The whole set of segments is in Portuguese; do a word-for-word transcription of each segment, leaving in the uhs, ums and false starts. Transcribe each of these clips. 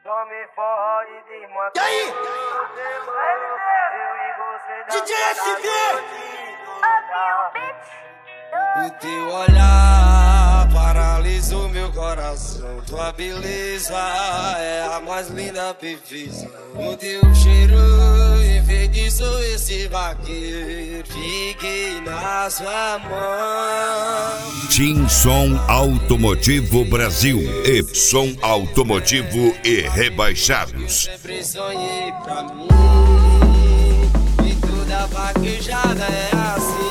Tome forró e desmantela. E aí? D J S V! O teu olhar paralisou meu coração. Tua beleza é a mais linda perfeição. O teu cheiro enfeitiçou esse vaqueiro. Fiquei na sua mão. Tinson Automotivo Brasil. Epson Automotivo e Rebaixados. Sempre sonhei pra mim. E toda vaquejada é assim.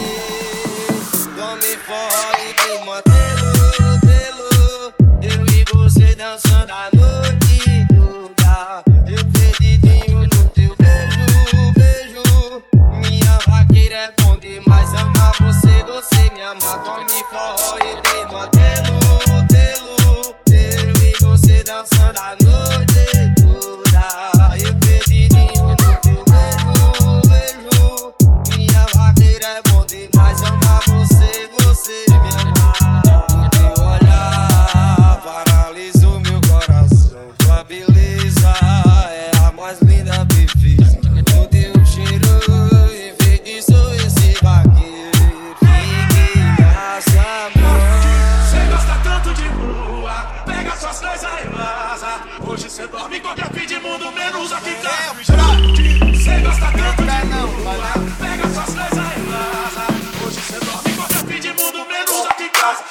Tome forró e desmantelo, telo. Eu e você dançando a noite toda. Eu acredito no teu beijo, beijo. Minha vaqueira é bom demais amar você, você me ama. Tome forró e desmantelo, telo. Eu e você dançando a noite toda. Eu acredito no teu beijo, beijo. Minha vaqueira é bom demais amar você, você me ama. O teu olhar paralisou meu coração. Tua beleza é a mais linda perfeição. O teu cheiro enfeitiçou esse vaqueiro. Fiquei na sua mão. Cê gosta tanto de lua, pega suas coisas e vaza. Hoje cê dorme em qualquer fim de mundo, menos aqui em casa. Cê gosta tanto de lua, pega suas coisas e vaza. Hoje cê dorme em qualquer fim de mundo, menos aqui em casa.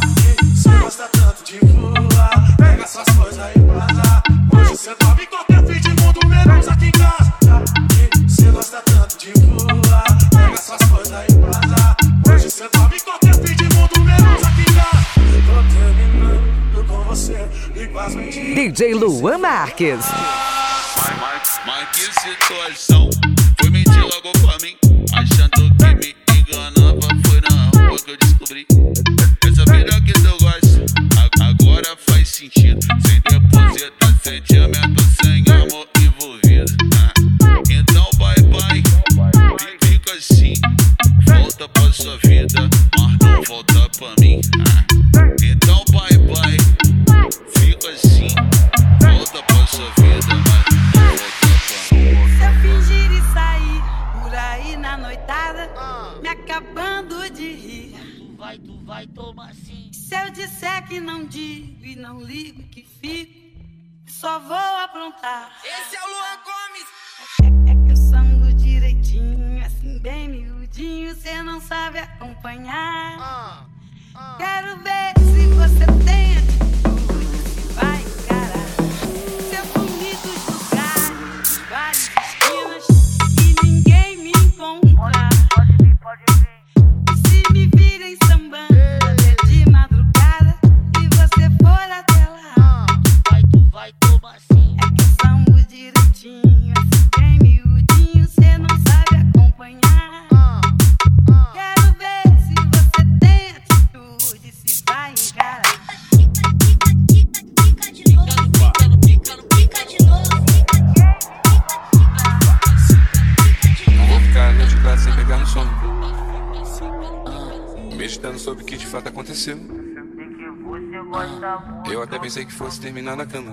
Cê gosta tanto de lua, pega suas coisas e vaza. Hoje cê dorme em qualquer fim de mundo, menos aqui em casa. Cê gosta tanto de lua, pega suas coisas e vaza. Hoje cê dorme em qualquer fim de mundo, menos aqui em casa. Tô terminando com você e com as mentiras. D J Luan Marques. Mas, mas, mas que situação. Foi mentir logo pra mim, achando que me enganava. Foi na rua que eu descobri essa vida que tu gosta, a- agora faz sentido. Sem depositar sentimento, sem amor envolvido. Ah, então bye bye, fi- fica assim. Volta pra sua vida, mas não volta pra mim. Ah, então bye bye, fica assim. Volta pra sua vida, mas não volta pra mim. Se eu fingir e sair por aí na noitada, me acabando de rir, Tu vai, tu vai, toma assim. se eu disser que não digo e não ligo que fico, só vou aprontar. Esse é o Luan Gomes. É, é que eu sango direitinho, assim bem miudinho, cê não sabe acompanhar. Quero ver se você tem atitude, se vai encarar. Se eu sumir dos lugares, dos bares, esquinas, e ninguém me encontrar. Se me virem sambando até de madrugada e você for até lá, Vai, tu vai, toma assim. é que eu sango direitinho, assim bem miudinho, cê não sabe acompanhar. Quero ver se você tem atitude, se vai encarar. Pica de novo, pica no pica no pica de novo. Vou ficar a noite inteira sem pegar no sono, meditando sobre o que de fato aconteceu. Eu até pensei que fosse terminar na cama,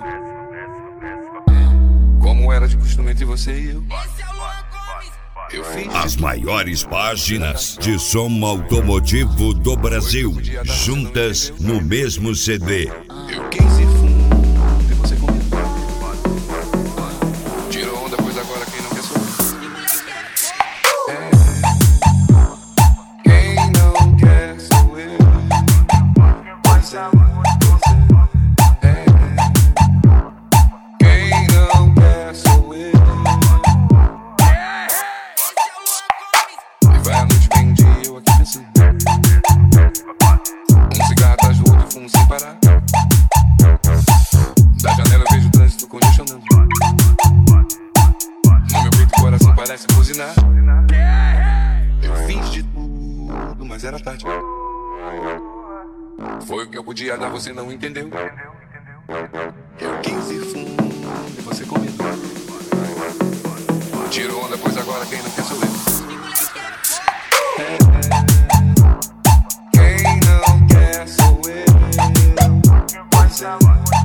como era de costume entre você e eu. Eu fiz As maiores páginas de som automotivo do Brasil, juntas no mesmo C D. Eu quis ir fundo e você comentou. Tirou onda, pois agora quem não quer sou eu. É. Quem não quer sou eu. Pois é, pois é. É. Quem não quer sou eu. E vai a noite, vem um dia, eu aqui pensando. Um cigarro atrás do outro, fumo sem parar. Da janela eu vejo o trânsito congestionando. No meu peito o coração parece buzinar. Eu fiz de tudo, mas era tarde. Foi o que eu podia dar, você não entendeu. Eu quis ir fundo e você comentou. Tirou onda, pois agora quem não quer sou eu. É. Quem não quer sou eu. Pois é.